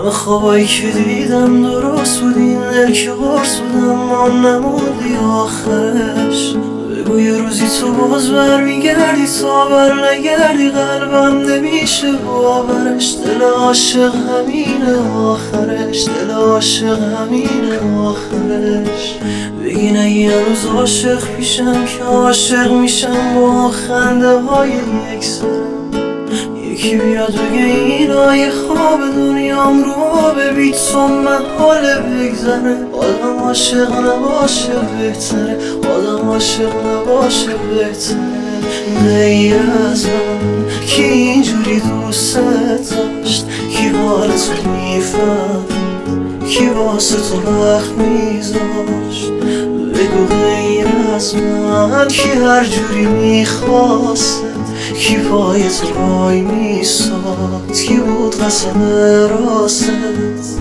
همه خوابایی که دیدم درست بود، این دل که قرص بودم ما نموندی آخرش. بگو یه روزی تو باز برمیگردی، تا بر نگردی قلبم نمیشه باورش. دل عاشق همینه آخرش، دل عاشق همینه آخرش. بگی نگی هنوز عاشق پیشم که عاشق میشم با خنده های یک سره. یکی بیاد بگه اینا یه خواب دنیام رو ببین تو محاله بگذره. آدم عاشق نباشه بهتره، آدم عاشق نباشه بهتره. غیر از من کی اینجوری دوست داشت، کی حال تو میفهم، کی واسه تو وقت میذاشت. بگو غیر از من کی هر جوری میخواست، کی پای تو وای میستاد، کی بود قسم راست.